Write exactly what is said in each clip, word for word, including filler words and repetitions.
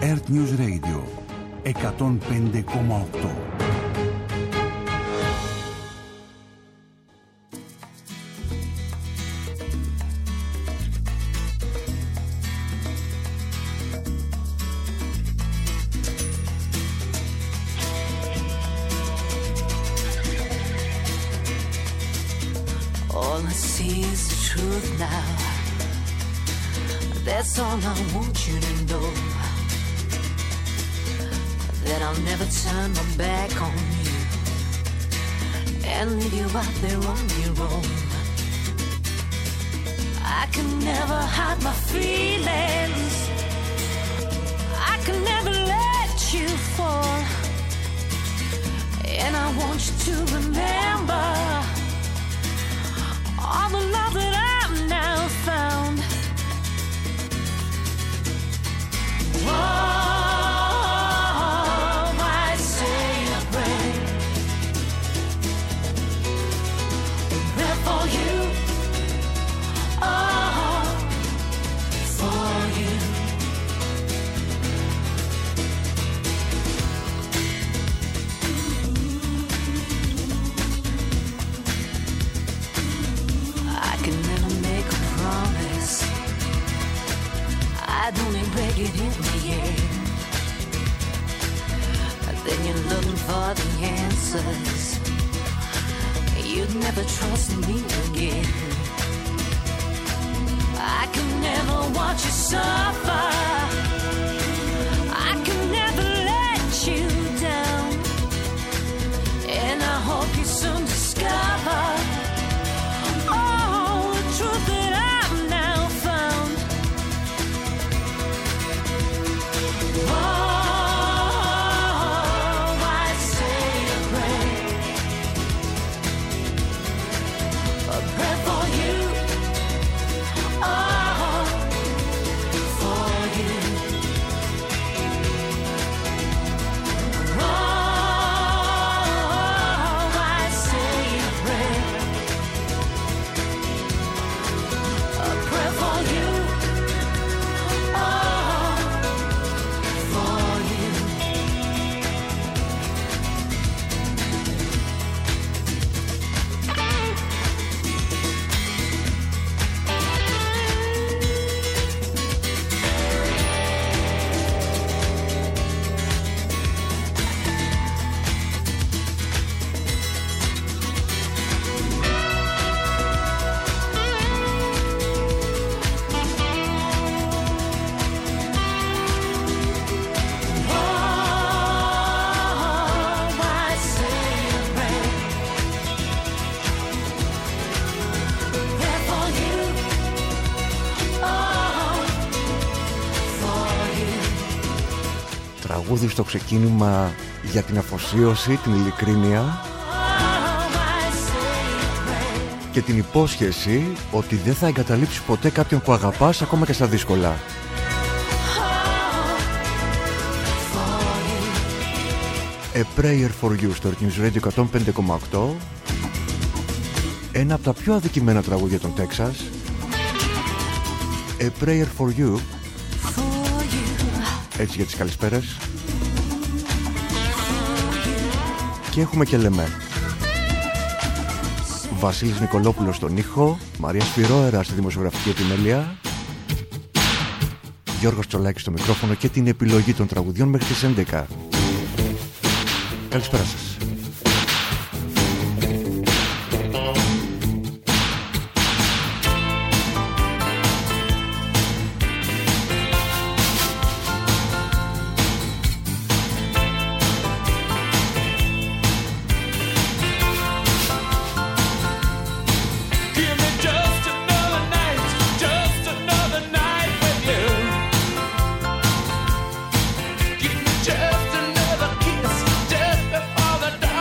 Earth News Radio εκατόν πέντε κόμμα οκτώ. All I see is the truth now. That's all I want you to know. That I'll never turn my back on you and leave you out there on your own. I can never hide my feelings. I can never let you fall. And I want you to remember all the love that I've now found. Whoa. I'd only break it in the end. Then you're looking for the answers. You'd never trust me again. I can never watch you suffer. I can never let you down. And I hope you soon discover all the truth that I've now found. Oh, I say a prayer, a prayer for you, oh, for you. Oh, I say a prayer, a prayer for you, oh, for you. Τραγούδι στο ξεκίνημα για την αφοσίωση, την ειλικρίνεια και την υπόσχεση ότι δεν θα εγκαταλείψει ποτέ κάποιον που αγαπάς ακόμα και στα δύσκολα. A Prayer for You στο News Radio εκατόν πέντε κόμμα οκτώ. Ένα από τα πιο αδικημένα τραγούδια των Τέξας. A Prayer for You. Έτσι για τις καλησπέρες. Και έχουμε και λέμε Βασίλης Νικολόπουλος στον ήχο, Μαρία Σπυρόερα στη δημοσιογραφική επιμέλεια, Γιώργος Τσολάκης στο μικρόφωνο και την επιλογή των τραγουδιών μέχρι τις έντεκα. Καλησπέρα σας. Just another kiss, just before the dark.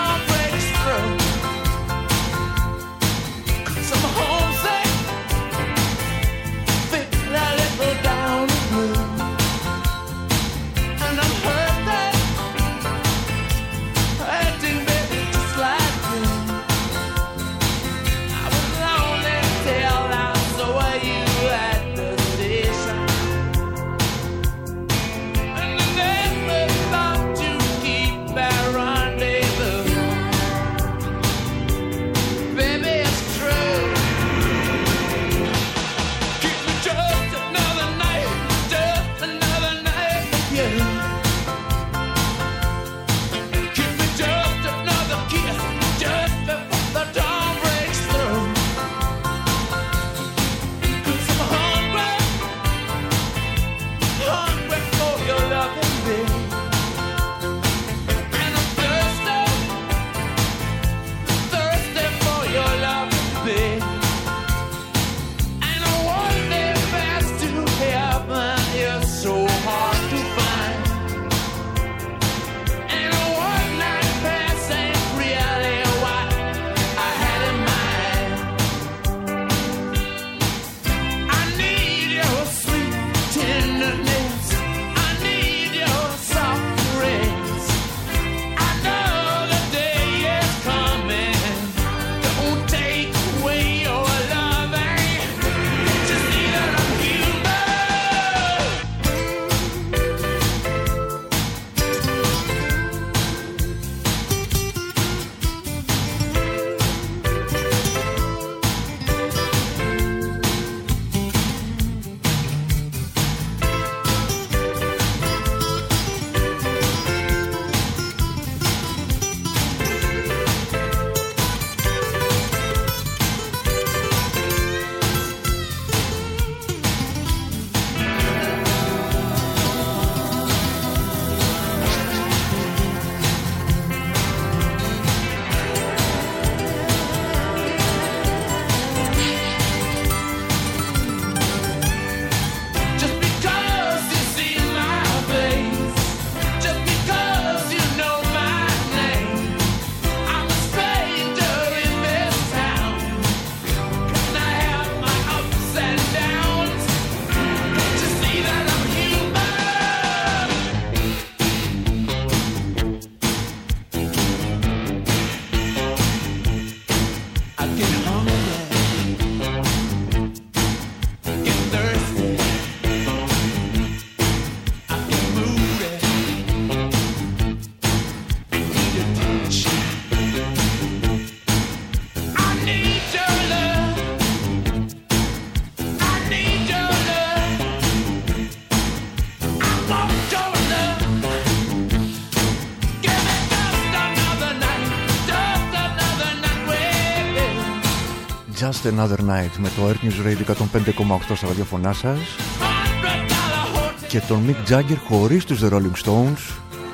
Just Another Night με το Earth News Radio εκατόν πέντε κόμμα οκτώ στα ραδιοφωνά σας και τον Mick Jagger χωρίς τους The Rolling Stones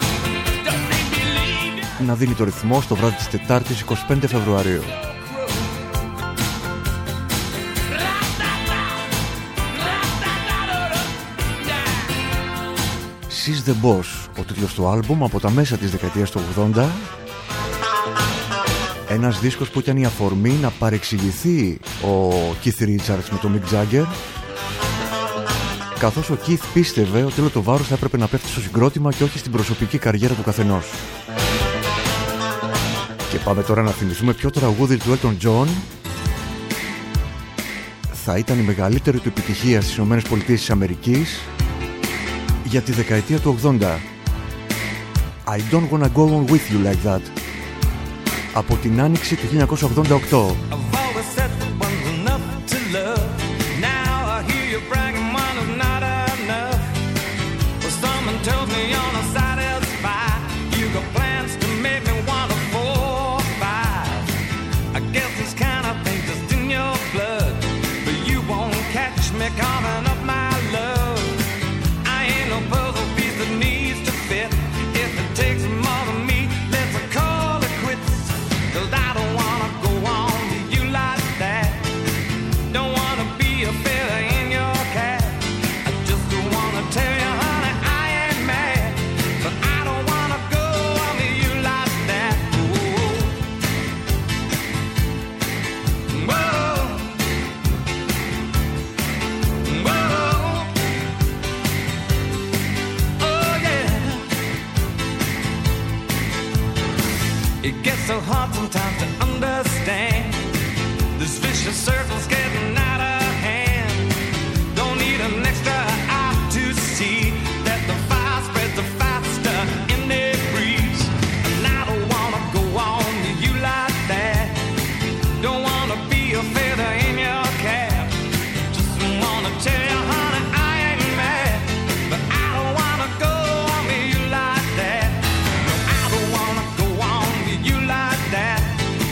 να δίνει το ρυθμό στο βράδυ της Τετάρτης εικοστή πέμπτη Φεβρουαρίου. She's the Boss, ο τίτλος του άλμπουμ από τα μέσα της δεκαετίας του ογδόντα. Ένας δίσκος που ήταν η αφορμή να παρεξηγηθεί ο Keith Richards με τον Mick Jagger, καθώς ο Keith πίστευε ότι όλο το βάρος θα έπρεπε να πέφτει στο συγκρότημα και όχι στην προσωπική καριέρα του καθενός. Και πάμε τώρα να θυμηθούμε ποιο τραγούδι του Elton John θα ήταν η μεγαλύτερη του επιτυχία στις ΗΠΑ για τη δεκαετία του ογδόντα. I don't wanna go on with you like that, από την άνοιξη του χίλια εννιακόσια ογδόντα οκτώ. Coming up my love, I ain't no puzzle piece that needs to fit. If it takes more than me, let's call it quits. 'Cause I don't wanna go on to you like that. Don't wanna be a feather in your cap. I just wanna tell you, honey, I ain't mad, but I don't wanna go on to you like that. Whoa. Whoa. It gets so hard sometimes to understand. This vicious circle's getting out of hand. Don't need an extra eye to see that the fire spreads the faster in their breeze. And I don't wanna go on to you like that. Don't wanna be a feather in your cap. Just wanna tell you, honey, I ain't mad, but I don't wanna go on to you like that. No, I don't wanna go on to you like that.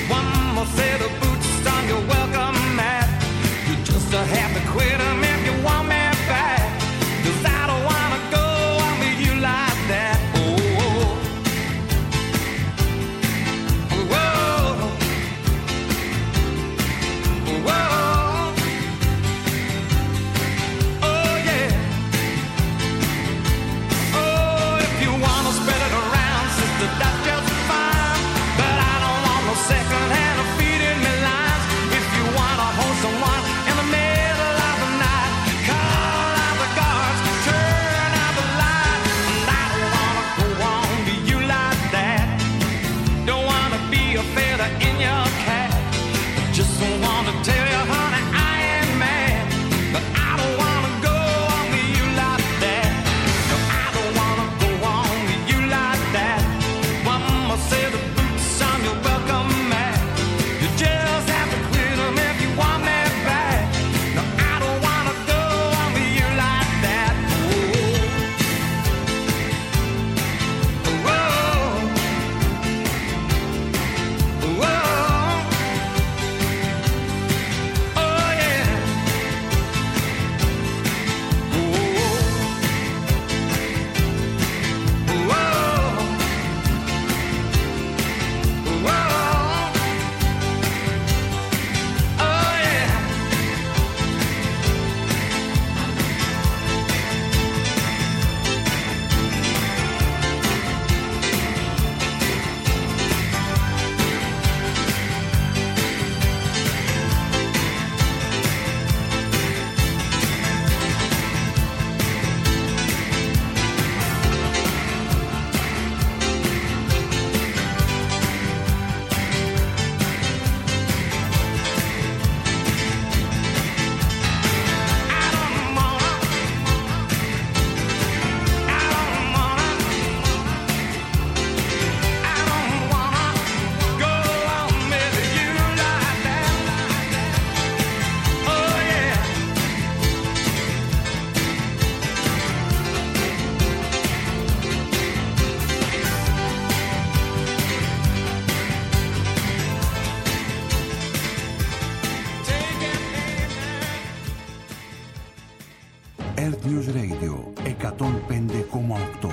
Radio εκατόν πέντε κόμμα οκτώ.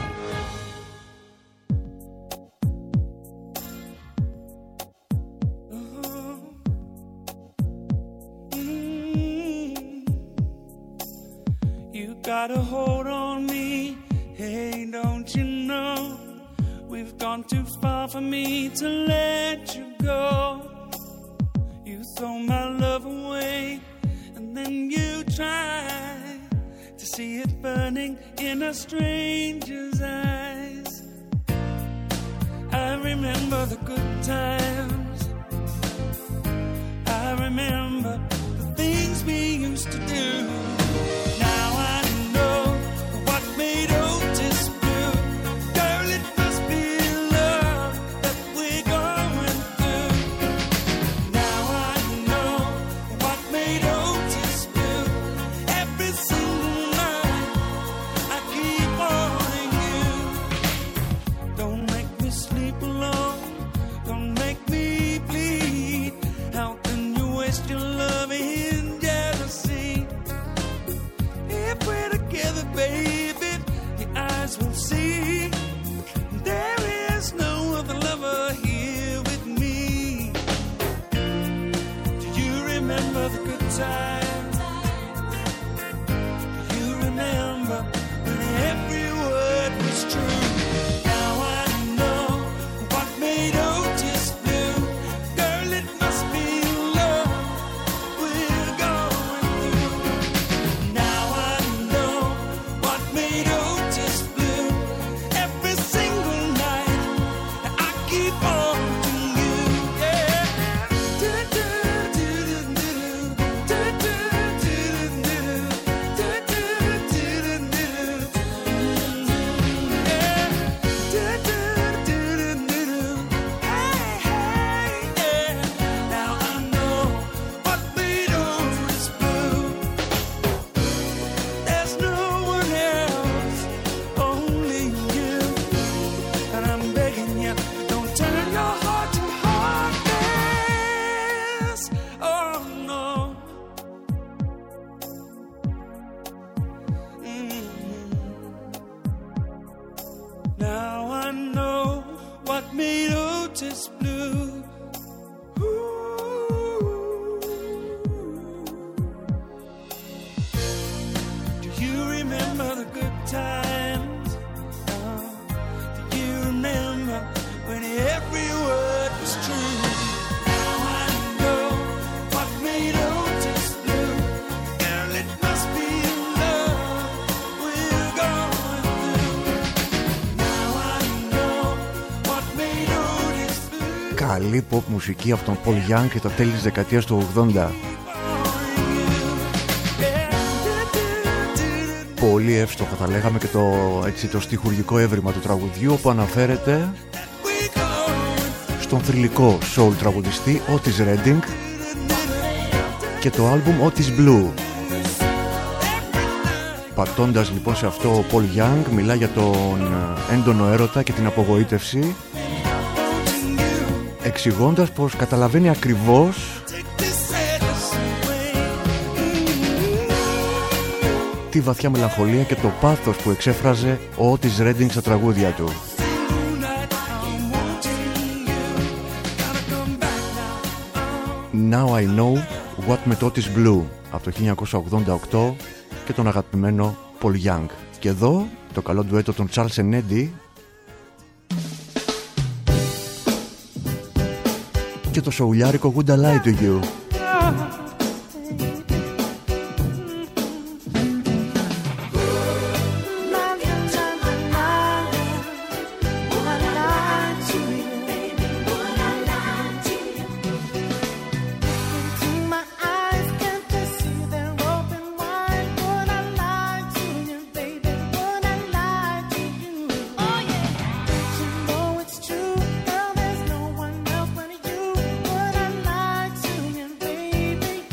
Got a hold on me, hey, don't you know? We've gone too far for me to let you go. You throw my love away, and then you try to see it burning in a stranger's eyes. I remember the good times, I remember the things we used to do. Καλή pop μουσική από τον Paul Young και τα τέλη της δεκαετίας του ογδόντα. Πολύ εύστοχα θα λέγαμε και το, έτσι, το στιχουργικό έβριμα του τραγουδιού, που αναφέρεται στον θρυλικό soul τραγουδιστή Otis Redding και το άλμπουμ Otis Blue. Πατώντας λοιπόν σε αυτό, ο Paul Young μιλά για τον έντονο έρωτα και την απογοήτευση, εξηγώντας πως καταλαβαίνει ακριβώς τη βαθιά μελαγχολία και το πάθος που εξέφραζε ο Otis Redding στα τραγούδια του. Now I Know What με το Otis Blue από το χίλια εννιακόσια ογδόντα οκτώ και τον αγαπημένο Paul Young. Και εδώ το καλό ντουέτο των Charles and Eddie και το σοουλιάρικο Would I Lie to You. Baby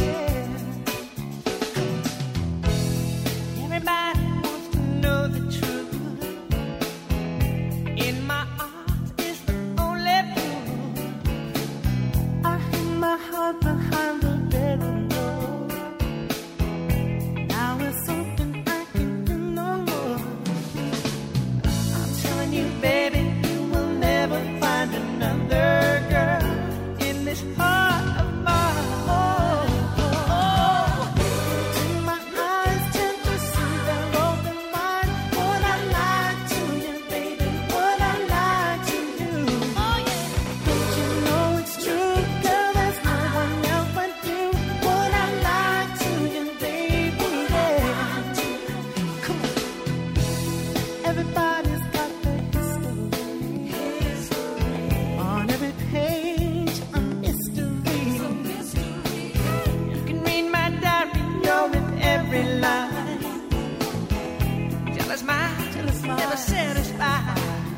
satisfied.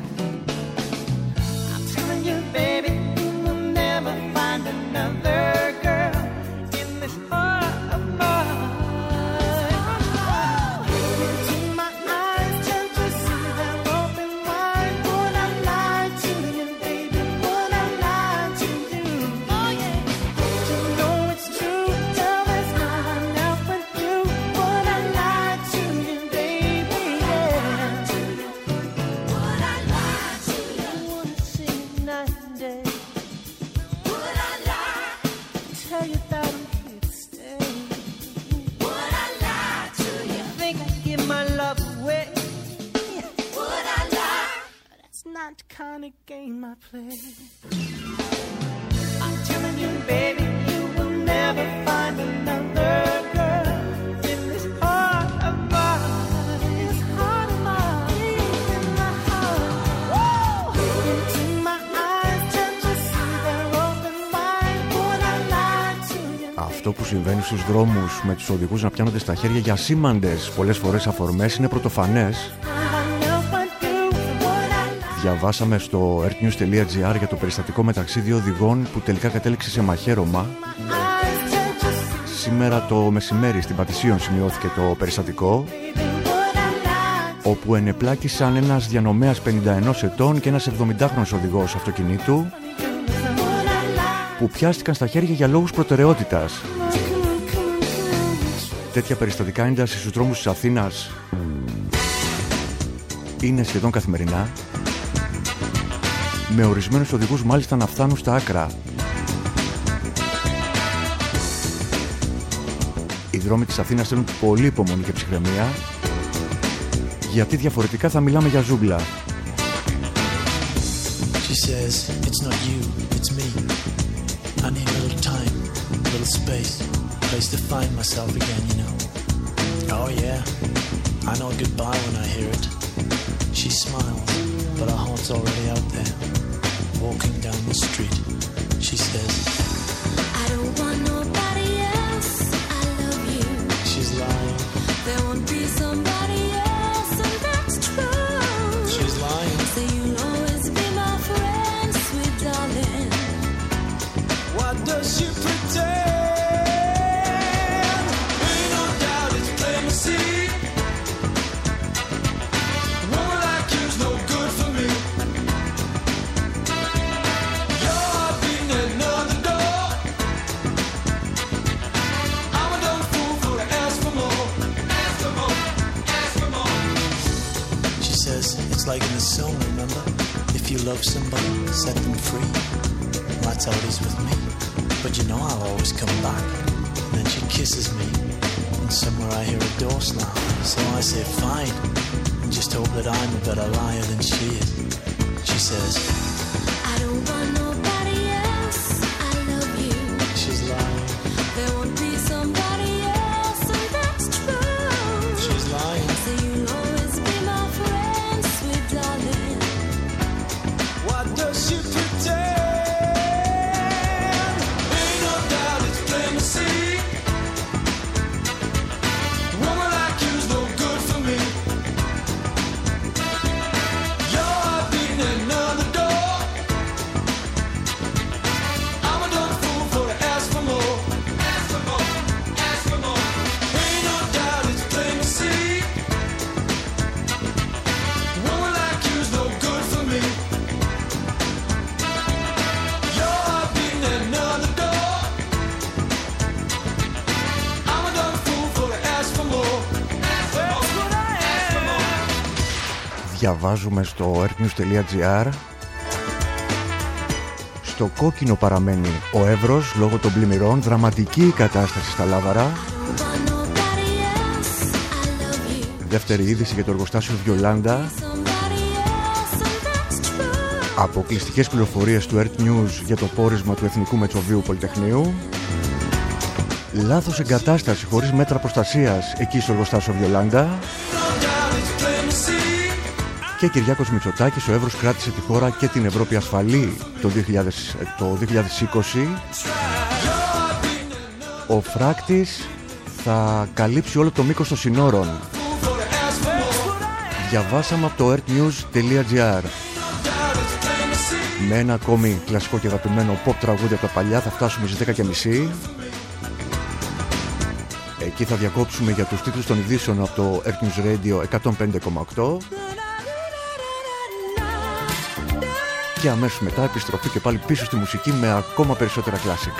I'm telling you, baby, you will never find another girl in this heart of mine. Into my eyes, can't you see they're open wide? Would I lie to you, baby? Would I lie to you? Oh yeah. You know it's true. Tell there's not enough with you. Would I lie to you, baby? Yeah. Would I lie to you? I wanna see you night and day. Would I lie? Tell you that I'm here to stay. Would I lie to you? Think I'd give my love away? Would I lie? That's not the kind of game I play. I'm telling you, baby, you will never find another girl in this heart of mine. This heart of mine, in my heart. Woo! Into my eyes, can't you see they're open wide? Would I lie to you? Αυτό που συμβαίνει στους δρόμους με τους οδηγούς να πιάνονται στα χέρια για σήμαντες πολλές φορές αφορμές είναι πρωτοφανές. Διαβάσαμε στο earthnews.gr για το περιστατικό μεταξύ δύο οδηγών που τελικά κατέληξε σε μαχαίρωμα. Σήμερα το μεσημέρι στην Πατησίων σημειώθηκε το περιστατικό, όπου ενεπλάκησαν ένας διανομέας πενήντα ενός ετών και ένας εβδομηντάχρονος οδηγός αυτοκινήτου που πιάστηκαν στα χέρια για λόγους προτεραιότητας. Τέτοια περιστατικά ένταση στους δρόμους της Αθήνας είναι σχεδόν καθημερινά, με ορισμένους οδηγούς μάλιστα να φτάνουν στα άκρα. Οι δρόμοι της Αθήνας θέλουν πολύ υπομονή και ψυχραιμία, γιατί διαφορετικά θα μιλάμε για ζούγκλα. She says, it's not you, it's me. I need a little time, a little space, a place to find myself again, you know. Oh yeah, I know goodbye when I hear it. She smiles, but our heart's already out there. Walking down the street, she says, I don't want nobody else, I love you. She's lying, There won't be somebody else, and that's true. she's lying. So you'll always be my friend, sweet darling. What does she pretend? Ain't no doubt it's plain to see. Woman like you's no good for me. Your heart beating at another door. I'm a dumb fool for to ask for more. Ask for more, ask for more. She says it's like in the song, remember? If you love somebody, set them free. That's how it is with me. But you know I'll always come back. Then she kisses me, and somewhere I hear a door slam. So I say fine, and just hope that I'm a better liar than she is. She says, I don't want nobody else, I love you. she's lying, There won't be somebody else, and that's true. she's lying. So you'll always be my friend, sweet darling. What does she pretend? Ain't no doubt it's plain to see. Woman like you's no good for me. Your heart beating at another door. I'm a dumb fool for to ask for more. Ask for more, ask for more. Ain't no doubt it's plain to see. Woman like you's no good for me. Your heart beating at another door. I'm a dumb fool for to ask for more. Ask for more, ask for more. Διαβάζουμε στο earthnews.gr. Στο κόκκινο παραμένει ο Εύρος λόγω των πλημμυρών. Δραματική η κατάσταση στα Λάβαρα. Don't want nobody else, I love you. Δεύτερη είδηση για το εργοστάσιο Βιολάντα. Somebody else, and that's true. Αποκλειστικές πληροφορίες του Earth News για το πόρισμα του Εθνικού Μετσοβίου Πολυτεχνείου. Λάθος εγκατάσταση χωρίς μέτρα προστασίας εκεί στο εργοστάσιο Βιολάντα. Και Κυριάκος Μητσοτάκης, ο Εύρος κράτησε τη χώρα και την Ευρώπη ασφαλή το, δύο χιλιάδες, το δύο χιλιάδες είκοσι. Ο φράκτης θα καλύψει όλο το μήκος των συνόρων. Διαβάσαμε από το earthnews.gr. Με ένα ακόμη κλασικό και αγαπημένο pop τραγούδι από τα παλιά θα φτάσουμε στις δέκα και μισή. Εκεί θα διακόψουμε για τους τίτλους των ειδήσεων από το Earth News Radio εκατόν πέντε κόμμα οκτώ. Και αμέσως μετά επιστροφή και πάλι πίσω στη μουσική με ακόμα περισσότερα classic.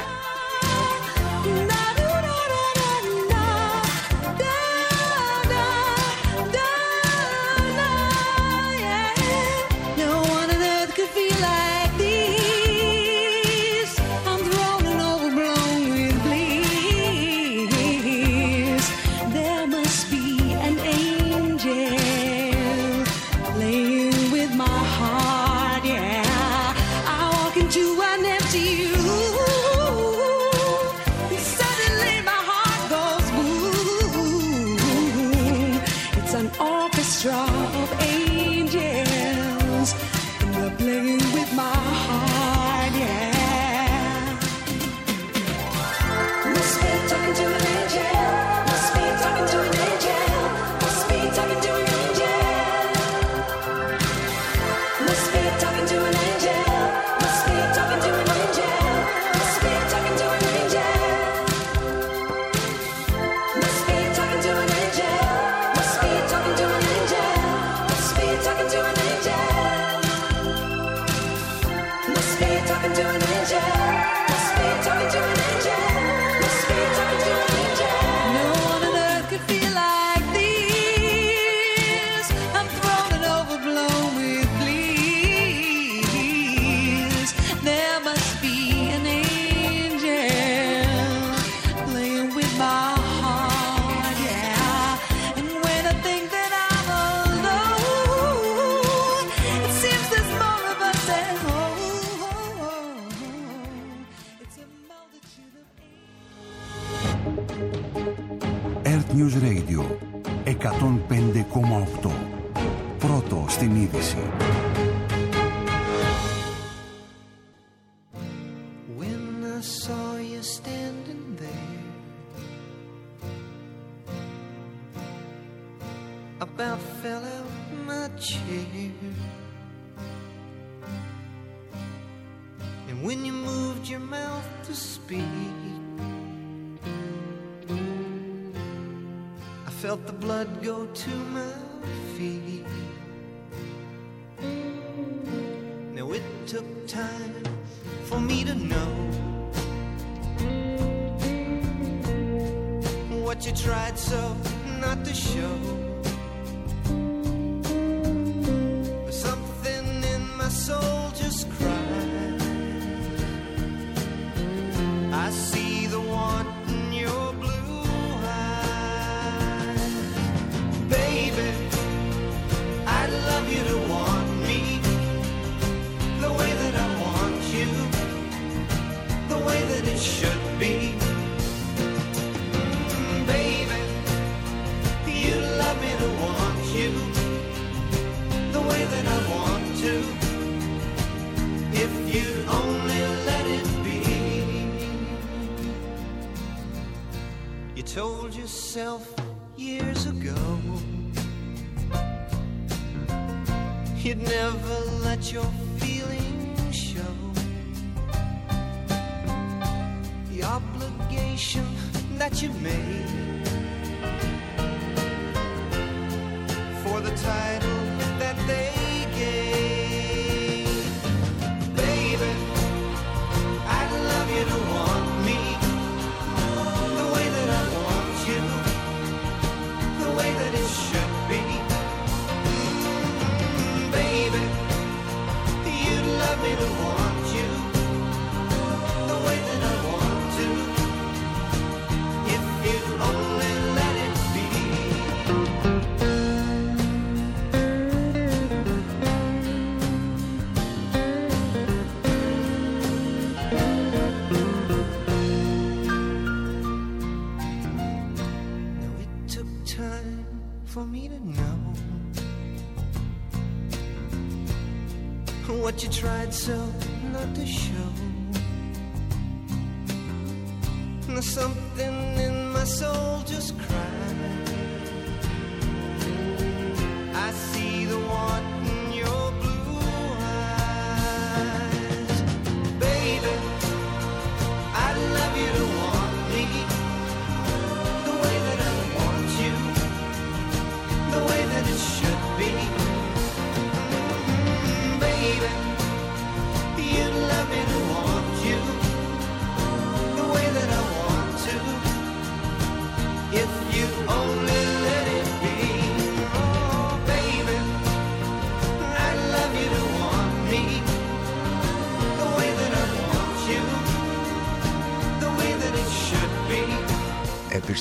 News Radio εκατόν πέντε κόμμα οκτώ. Πρώτο στην είδηση. When I saw you standing there, I about fell out my chair. And when you moved your mouth to speak, felt the blood go to my feet. Now it took time for me to know what you tried so not to show. But something in my soul just cried. I see the want in your blue. I'd love you to want me the way that I want you, the way that it should be. Mm, baby, you'd love me to want you the way that I want to, if you'd only let it be. You told yourself years ago you'd never let your feelings show. The obligation that you made for the title that they gave. Baby, I'd love you to want me the way that I want you, the way that it should be. Love me to want you the way that I want to, if you'd only let it be. Now it took time for me to know what you tried so not to show. Now something in my soul just cried. I see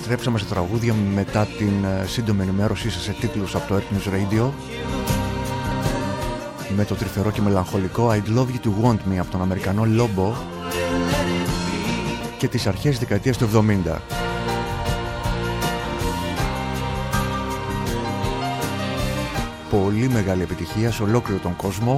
Επιστρέψαμε σε τραγούδια μετά την σύντομη ενημέρωσή σας σε τίτλους από το Earth News Radio, με το τρυφερό και μελαγχολικό I'd Love You To Want Me από τον Αμερικανό Lobo και τις αρχές δεκαετίας του εβδομήντα. Πολύ μεγάλη επιτυχία σε ολόκληρο τον κόσμο.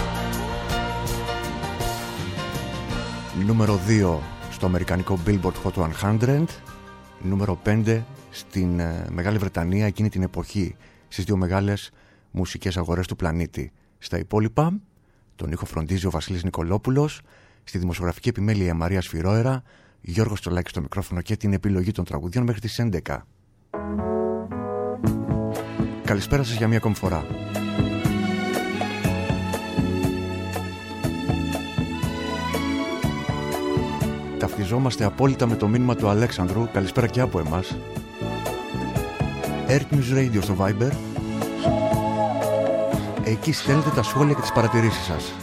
Νούμερο δύο στο αμερικανικό Billboard Hot εκατό, νούμερο πέντε στην ε, Μεγάλη Βρετανία εκείνη την εποχή, στις δύο μεγάλες μουσικές αγορές του πλανήτη. Στα υπόλοιπα, τον ήχο φροντίζει ο Βασίλης Νικολόπουλος, στη δημοσιογραφική επιμέλεια η Μαρία Σφυρόερα, Γιώργος Τσολάκης στο μικρόφωνο και την επιλογή των τραγουδιών μέχρι τις έντεκα. Καλησπέρα σας για μία ακόμη φορά. Ταυτιζόμαστε απόλυτα με το μήνυμα του Αλέξανδρου. Καλησπέρα και από εμάς. Earth News Radio στο Viber. Εκεί στέλνετε τα σχόλια και τις παρατηρήσεις σας.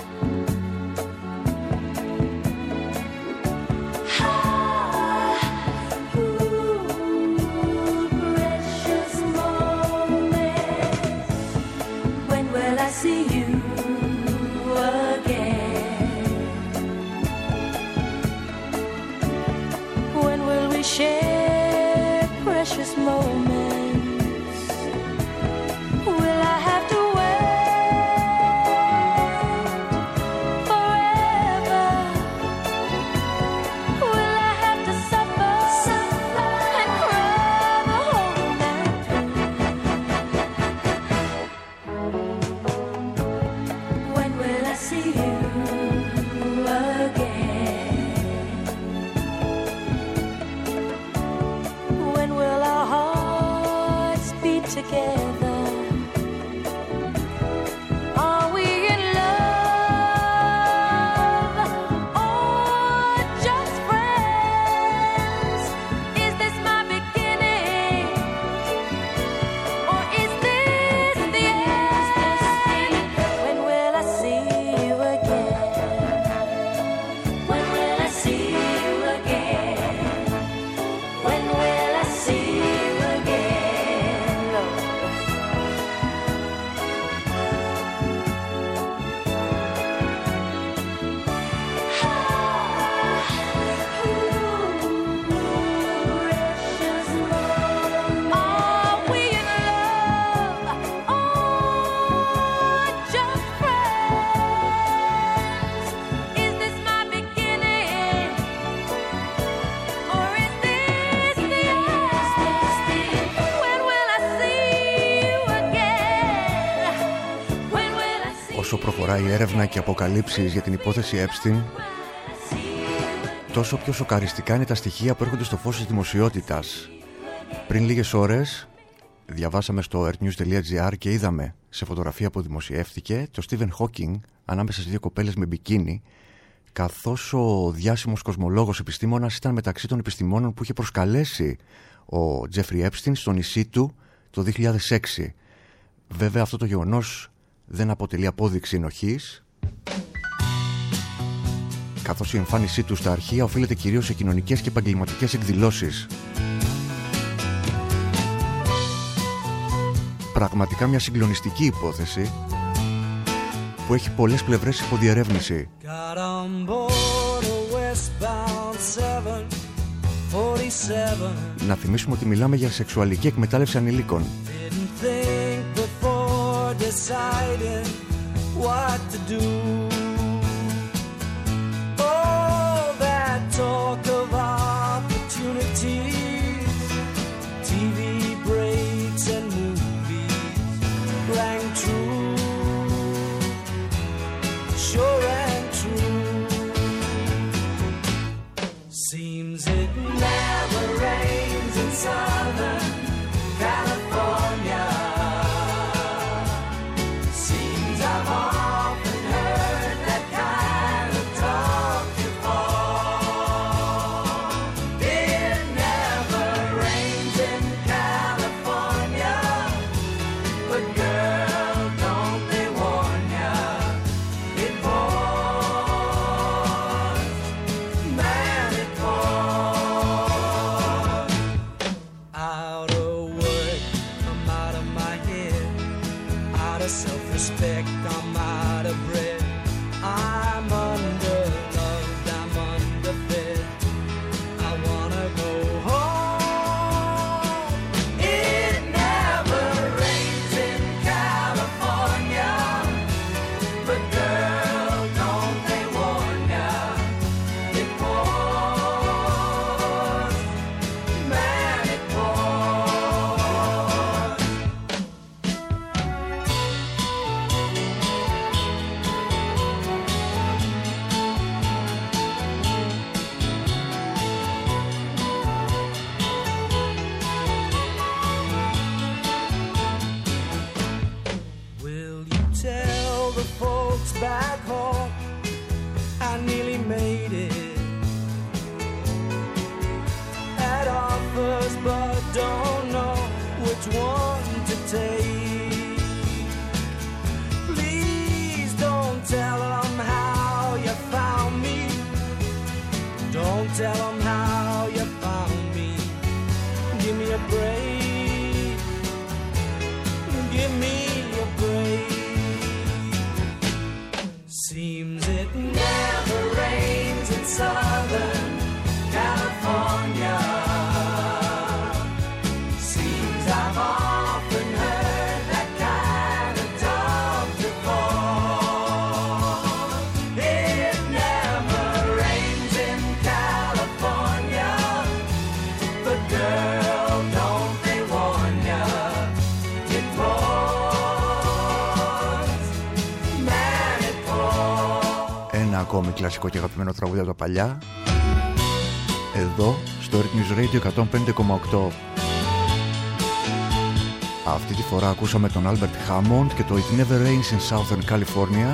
Όσο προχωράει η έρευνα και αποκαλύψεις για την υπόθεση Epstein, τόσο πιο σοκαριστικά είναι τα στοιχεία που έρχονται στο φως της δημοσιότητας. Πριν λίγες ώρες διαβάσαμε στο earthnews τελεία gr και είδαμε σε φωτογραφία που δημοσιεύτηκε το Stephen Hawking ανάμεσα σε δύο κοπέλες με μπικίνι, καθώς ο διάσημος κοσμολόγος επιστήμονας ήταν μεταξύ των επιστημόνων που είχε προσκαλέσει ο Jeffrey Epstein στο νησί του το δύο χιλιάδες έξι. Βέβαια αυτό το γεγονός δεν αποτελεί απόδειξη ενοχής, καθώς η εμφάνισή του στα αρχεία οφείλεται κυρίως σε κοινωνικές και επαγγελματικές εκδηλώσεις. Πραγματικά μια συγκλονιστική υπόθεση που έχει πολλές πλευρές υποδιερεύνηση. Να θυμίσουμε ότι μιλάμε για σεξουαλική εκμετάλλευση ανηλίκων. Deciding what to do. Oh, that talk of opportunities, T V breaks and movies rang true, sure and true. Seems it never rains in Southern California. out of self-respect, I'm out of breath. I'm underloved, I'm underfed. I wanna go home. It never rains in California, but girl, don't they warn ya? It pours, man, it pours. Will you tell the folks back home I nearly made it? Had offers but don't know which one to take. Please don't tell them how you found me. Don't tell them how you found me. Give me a break. Give me a break. Seems it never rains in Southern California. Seems I've often heard that kind of talk before. It never rains in California, but girl, don't they warn ya? It pours, man, it pours. Ένα ακόμη κλασικό και αγαπημένο τραγούδι από τα παλιά, εδώ στο Rhythm Radio εκατόν πέντε κόμμα οκτώ. Αυτή τη φορά ακούσαμε τον Albert Hammond και το It Never Rains in Southern California,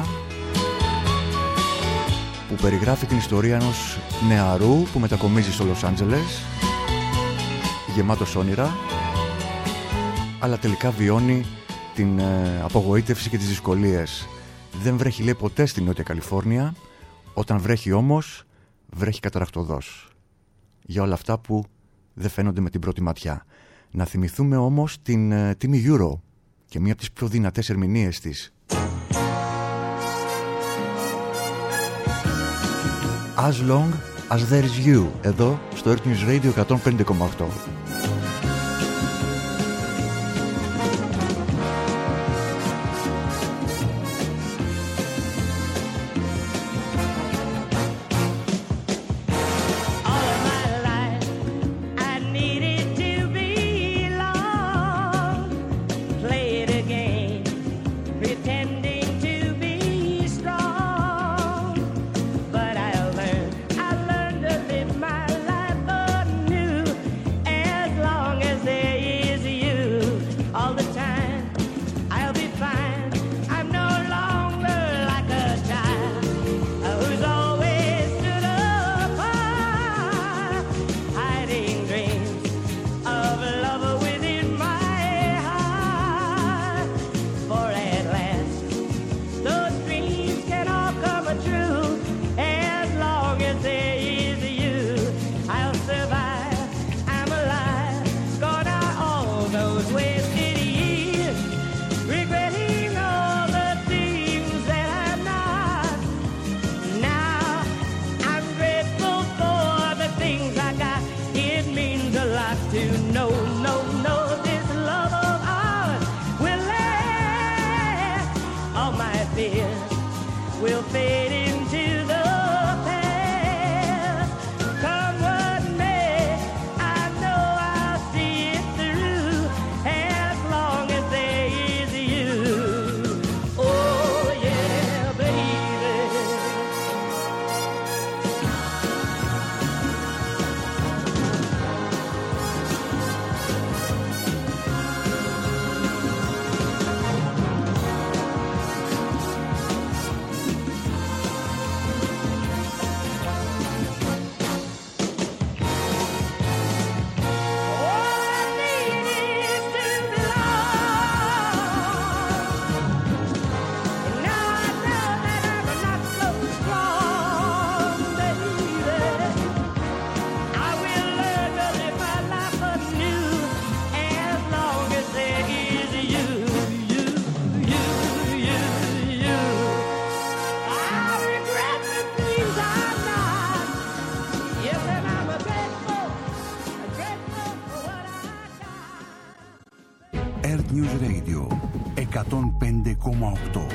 που περιγράφει την ιστορία ενός νεαρού που μετακομίζει στο Λος Άντζελες, γεμάτος όνειρα, αλλά τελικά βιώνει την ε, απογοήτευση και τις δυσκολίες. Δεν βρέχει, λέει, ποτέ στη Νότια Καλιφόρνια. Όταν βρέχει όμως, βρέχει καταρακτωδώς. Για όλα αυτά που δεν φαίνονται με την πρώτη ματιά. Να θυμηθούμε όμως την ε, τιμή Euro και μία από τις πιο δυνατές ερμηνείες της. As long as there is you, εδώ στο Earth News Radio εκατόν πέντε κόμμα οκτώ. And πέντε κόμμα οκτώ.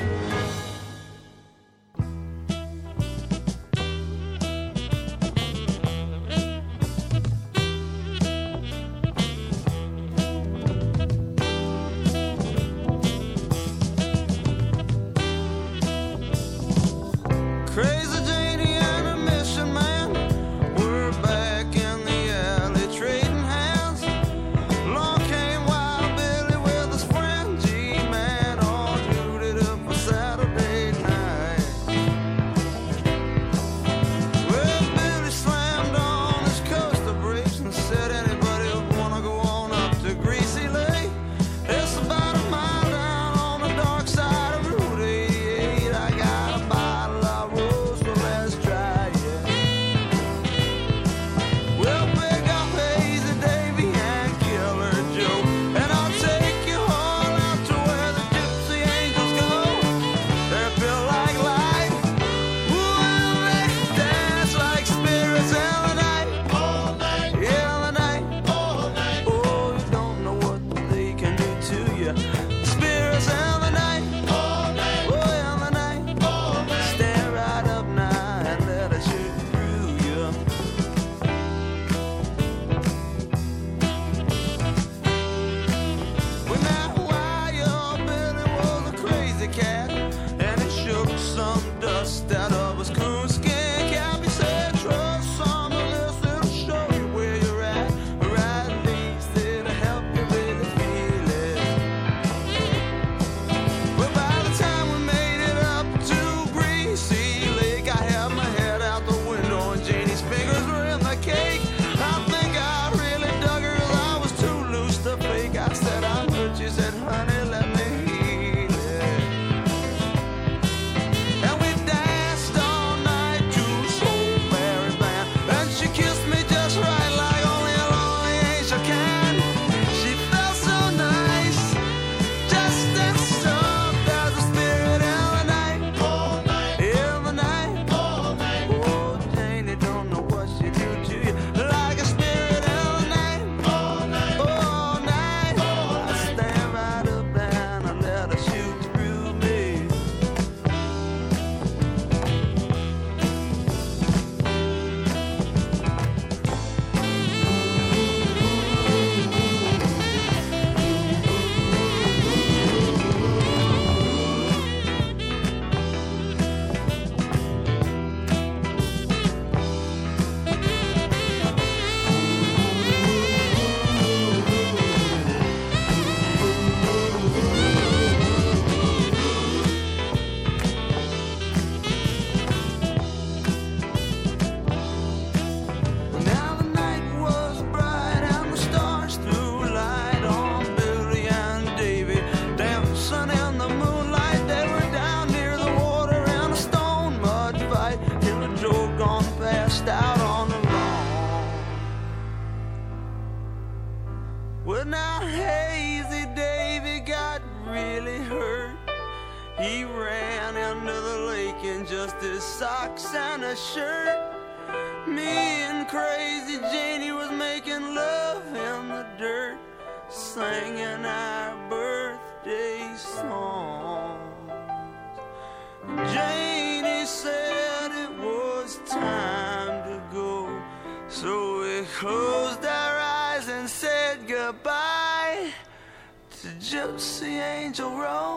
Gypsy Angel Row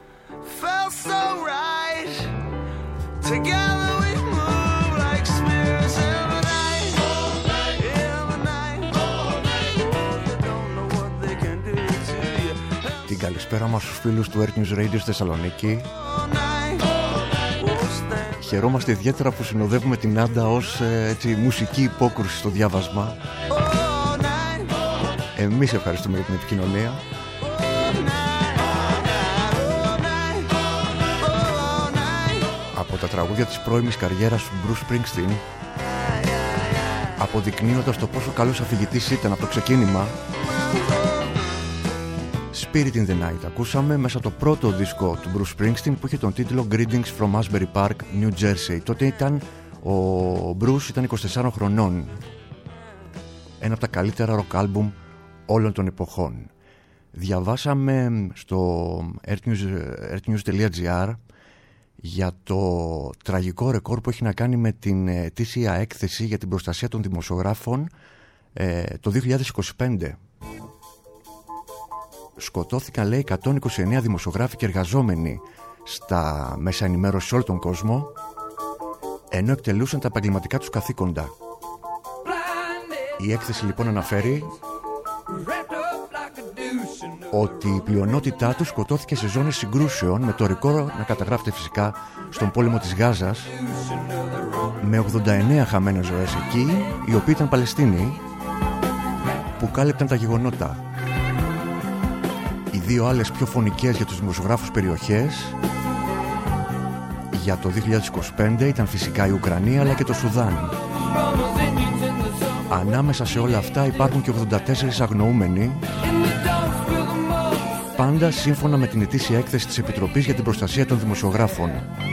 felt so right. Together we move like spirits in the night. In the night. You don't know what they can do to you. Την καλησπέρα μας στους φίλους του Earth News Radio στη Θεσσαλονίκη. Χαιρόμαστε ιδιαίτερα που συνοδεύουμε την Άντα ως έτσι, μουσική υπόκρουση στο διάβασμα. Εμείς ευχαριστούμε για την επικοινωνία. Από τα τραγούδια της πρώιμης καριέρας του Bruce Springsteen, αποδεικνύοντας το πόσο καλός αφηγητής ήταν από το ξεκίνημα, Spirit in the Night ακούσαμε μέσα το πρώτο δίσκο του Bruce Springsteen που είχε τον τίτλο Greetings from Asbury Park, New Jersey. Τότε ήταν, ο Bruce ήταν είκοσι τεσσάρων χρονών. Ένα από τα καλύτερα rock album όλων των εποχών. Διαβάσαμε στο earthnews τελεία gr για το τραγικό ρεκόρ που έχει να κάνει με την ετήσια έκθεση για την προστασία των δημοσιογράφων ε, το δύο χιλιάδες είκοσι πέντε. Σκοτώθηκαν, λέει, εκατόν είκοσι εννέα δημοσιογράφοι και εργαζόμενοι στα μέσα ενημέρωση σε όλο τον κόσμο, ενώ εκτελούσαν τα επαγγελματικά τους καθήκοντα. Η έκθεση λοιπόν αναφέρει ότι η πλειονότητά τους σκοτώθηκε σε ζώνες συγκρούσεων, με το ρεκόρ να καταγράφεται φυσικά στον πόλεμο της Γάζας, με ογδόντα εννέα χαμένες ζωές εκεί, οι οποίοι ήταν Παλαιστίνοι που κάλυπταν τα γεγονότα. Οι δύο άλλες πιο φωνικές για τους δημοσιογράφους περιοχές για το δύο χιλιάδες είκοσι πέντε ήταν φυσικά η Ουκρανία αλλά και το Σουδάν. Ανάμεσα σε όλα αυτά υπάρχουν και ογδόντα τέσσερις αγνοούμενοι, πάντα σύμφωνα με την ετήσια έκθεση της Επιτροπής για την Προστασία των Δημοσιογράφων.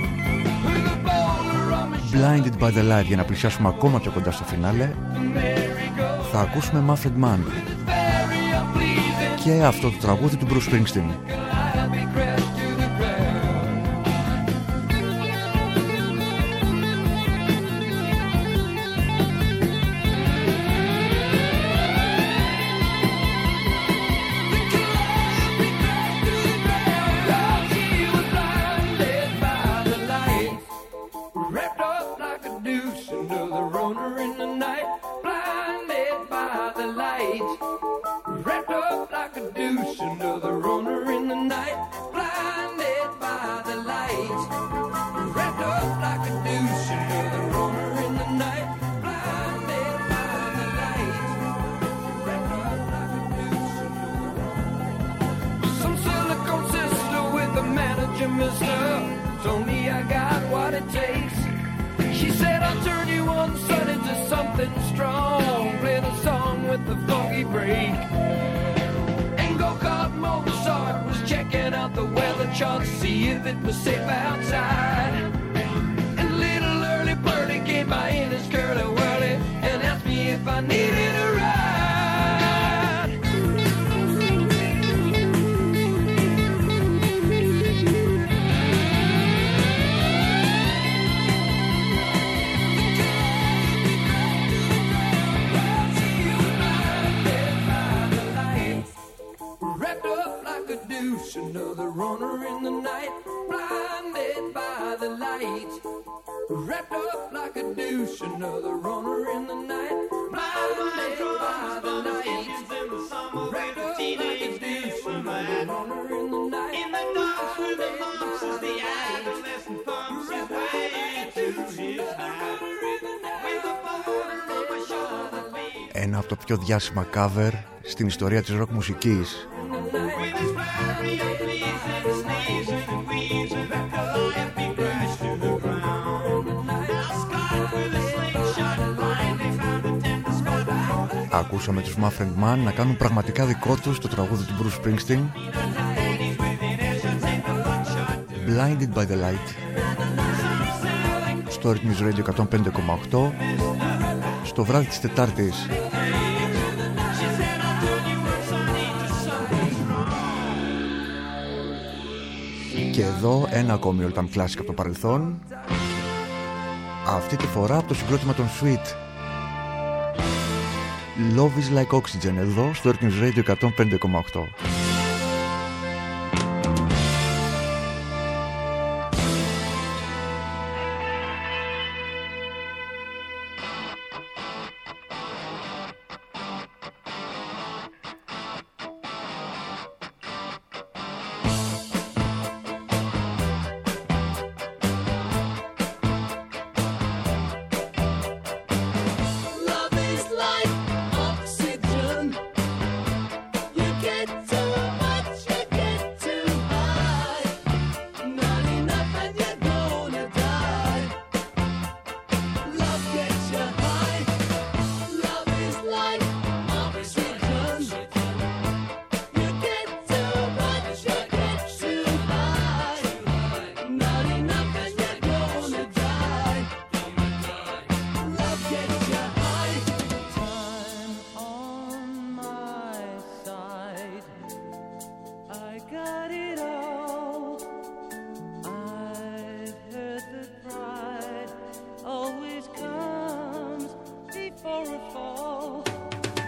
Blinded by the Light, για να πλησιάσουμε ακόμα πιο κοντά στο φινάλε, θα ακούσουμε Muffled Man και αυτό το τραγούδι του Bruce Springsteen. Ένα από τα πιο διάσημα cover στην ιστορία της rock μουσικής. Ακούσαμε τους Muffled Man να κάνουν πραγματικά δικό τους το τραγούδι του Bruce Springsteen, Blinded by the Light, στο News Radio εκατόν πέντε κόμμα οκτώ, στο βράδυ της Τετάρτης. Και εδώ ένα ακόμη all-time classic από το παρελθόν, αυτή τη φορά από το συγκρότημα των Sweet, Love is like oxygen, εδώ στο News Radio εκατόν πέντε κόμμα οκτώ. Love is like oxygen. You get to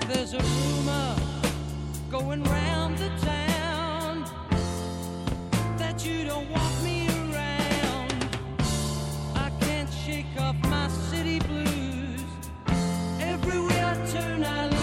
There's a rumor going round the town that you don't want me around. I can't shake off my city blues. Everywhere I turn I lose.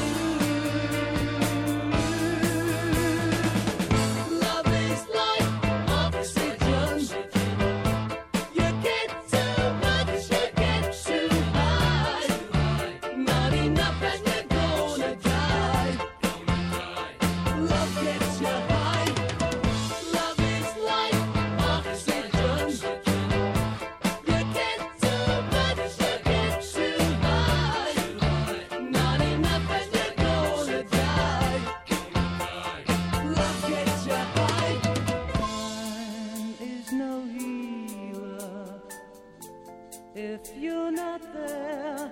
Love is like oxygen. You get too much, you get too high. Not enough and you're gonna die. Love gets you high. Love is like oxygen. You get too much, you get too high. Not enough and you're gonna die. Love gets you high. Time is no healer if you're not there.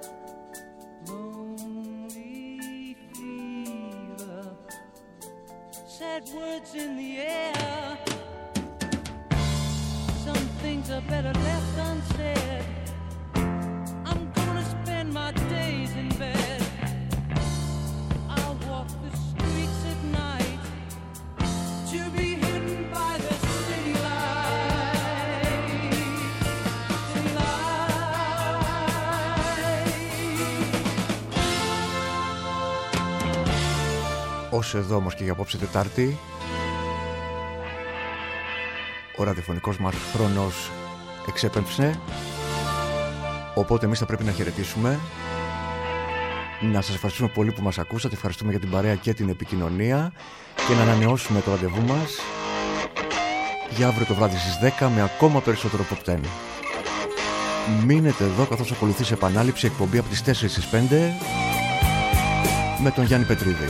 Lonely fever, sad words in the air. Some things are better left unsaid. I'm gonna spend my days in bed. I'll walk the streets at night to be hidden by the city light. City light. Ως εδώ όμως και για απόψε Τετάρτη. Ο ραδιοφωνικός μας χρόνος εξέπεμψε. Οπότε εμείς θα πρέπει να χαιρετήσουμε. Να σας ευχαριστούμε πολύ που μας ακούσατε. Ευχαριστούμε για την παρέα και την επικοινωνία. Και να ανανεώσουμε το ραντεβού μας για αύριο το βράδυ στις δέκα με ακόμα περισσότερο Pop δέκα. Μείνετε εδώ καθώς ακολουθεί σε επανάληψη εκπομπή από τις τέσσερις στις πέντε με τον Γιάννη Πετρίδη.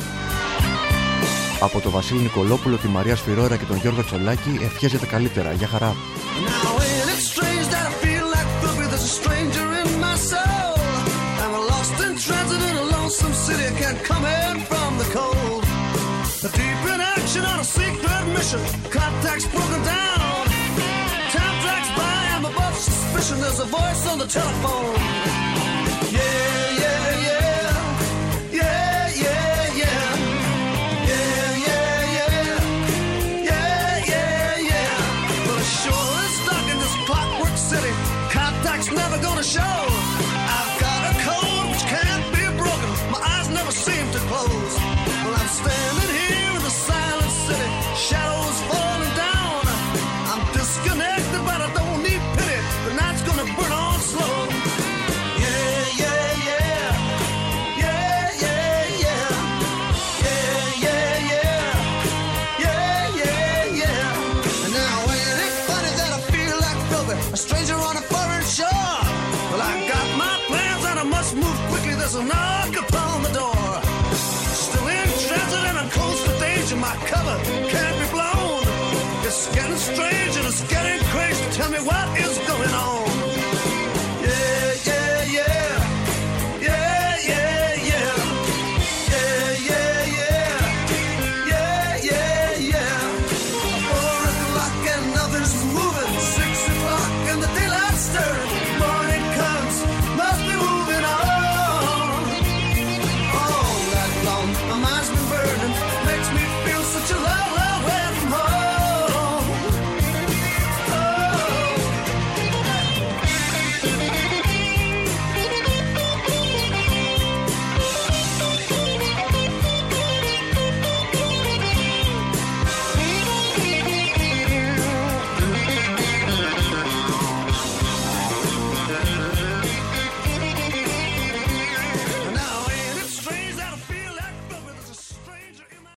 Από τον Βασίλη Νικολόπουλο, τη Μαρία Σφυρόρα και τον Γιώργο Τσολάκη ευχές τα καλύτερα. Γεια χαρά. Now ain't it strange that I feel like there's a stranger in my soul? I'm lost in transit in a lonesome city, can't come in from the cold. Deep in action on a secret mission, contacts broken down. Time drags by, I'm above suspicion, there's a voice on the telephone. Yeah, yeah, yeah, yeah, yeah, yeah. Yeah, yeah, yeah, yeah, yeah, yeah. Well, it sure is dark in this clockwork city. Contact's never gonna show. I've got a code which can't be broken. My eyes never seem to close. Well, I'm standing here in the silent city. Shadows falling down. I'm disconnected, but I don't need pity. The night's gonna burn on slow. Yeah, yeah, yeah. Yeah, yeah, yeah. Yeah, yeah, yeah. Yeah, yeah, yeah. And now ain't it funny that I feel like Philby, a stranger on a foreign shore? Well, I got my plans and I must move quickly. There's a knock upon the door. Still in transit and I'm close to danger. My cover can't be blown. It's getting strange and it's getting crazy. Tell me what is going on. Yeah, yeah, yeah. Yeah, yeah, yeah. Yeah, yeah, yeah. Yeah, yeah, yeah. Oh, it's like and nothing's moving.